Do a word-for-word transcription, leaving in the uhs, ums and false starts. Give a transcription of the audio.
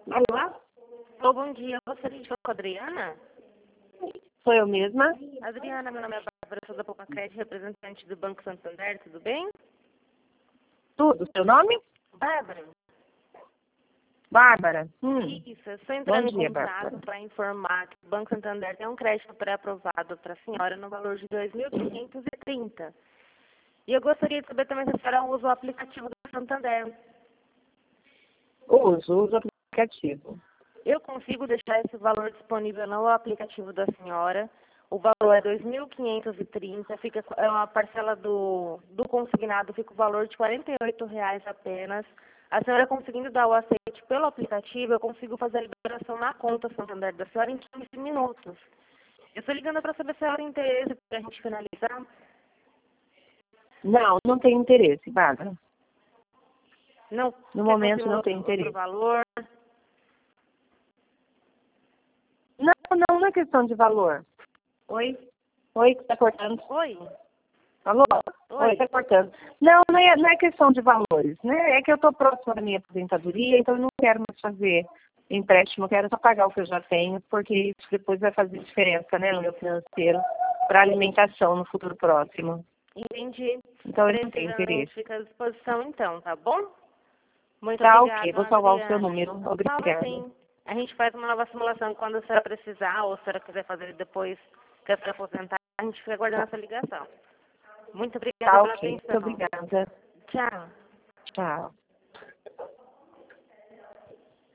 Alô? Ô, bom dia. Eu gostaria de falar com a Adriana. Sou eu mesma? Adriana, meu nome é Bárbara, sou da Poupa Crédito, representante do Banco Santander, tudo bem? Tudo. Seu nome? Bárbara. Bárbara. Hum. Isso, eu estou Bom entrando dia, em contato Bárbara. para informar que o Banco Santander tem um crédito pré-aprovado para a senhora no valor de dois mil quinhentos e trinta. E eu gostaria de saber também se a senhora usa o aplicativo do Santander. Uso, uso o aplicativo. Eu consigo deixar esse valor disponível no aplicativo da senhora. O valor é dois mil quinhentos e trinta, fica, é uma parcela do, do consignado, fica o valor de quarenta e oito reais apenas. A senhora conseguindo dar o aceite pelo aplicativo, eu consigo fazer a liberação na conta Santander da senhora em quinze minutos. Eu estou ligando para saber se a senhora tem interesse para a gente finalizar. Não, não tenho interesse, Bárbara. Não, No quer momento confirmar não tenho outro, outro interesse. valor? Não, não, não é questão de valor. Oi? Oi, que tá cortando. Oi? Alô? Oi? Oi, tá cortando. Não, não é, não é questão de valores, né? É que eu tô próxima da minha aposentadoria, então eu não quero mais fazer empréstimo, eu quero só pagar o que eu já tenho, porque isso depois vai fazer diferença, né, no meu financeiro, para alimentação no futuro próximo. Entendi. Então eu não tenho Precisando, a gente interesse. fica à disposição então, tá bom? Muito Tá, obrigada, ok. Vou dona salvar o seu Adriana. número. Salva Obrigada. sim. A gente faz uma nova simulação quando a senhora precisar, ou se a senhora quiser fazer depois que a senhora aposentar, a gente fica aguardando essa ligação. Muito obrigada Tá, pela ok. Muito atenção. obrigada. Tchau. Tchau.